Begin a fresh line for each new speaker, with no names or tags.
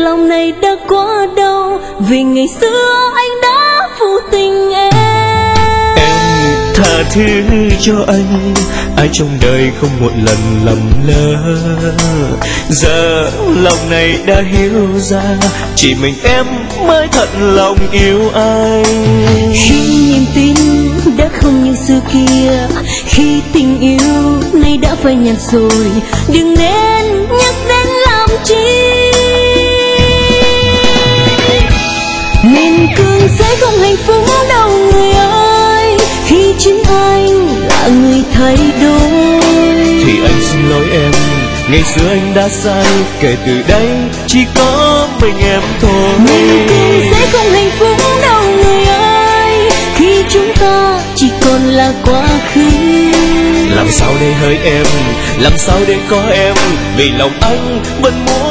lòng này đã quá đau vì ngày xưa anh đã phụ tình em.
Tha thứ cho anh, ai trong đời không một lần lầm lỡ. Giờ lòng này đã hiểu ra, chỉ mình em mới thật lòng yêu anh.
Khi niềm tin đã không như xưa kia, khi tình yêu nay đã phai nhạt rồi, đừng nên nhắc đến làm chi. Miền cương sẽ không hạnh phúc đâu người ơi, khi chính anh là người thay đổi.
Thì anh xin lỗi em, ngày xưa anh đã sai, kể từ đây chỉ có mình em thôi.
Miền cương sẽ không hạnh phúc đâu người ơi, khi chúng ta chỉ còn là quá khứ.
Làm sao để hỡi em, làm sao để có em, vì lòng anh vẫn muốn